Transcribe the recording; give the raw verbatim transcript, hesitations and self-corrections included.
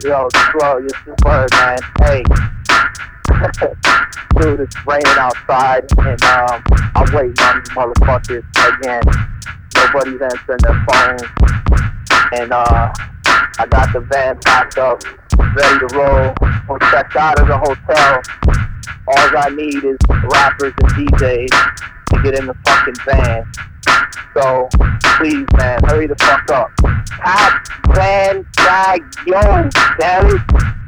Yo, slow, you're super, man. Hey, dude, it's raining outside, and um, I'm waiting on these motherfuckers again. Nobody's answering their phone, and uh, I got the van packed up, ready to roll. I'm checked out of the hotel. All I need is rappers and D Js to get in the fucking van. So, please, man, hurry the fuck up. Top van guy, yo, damn it.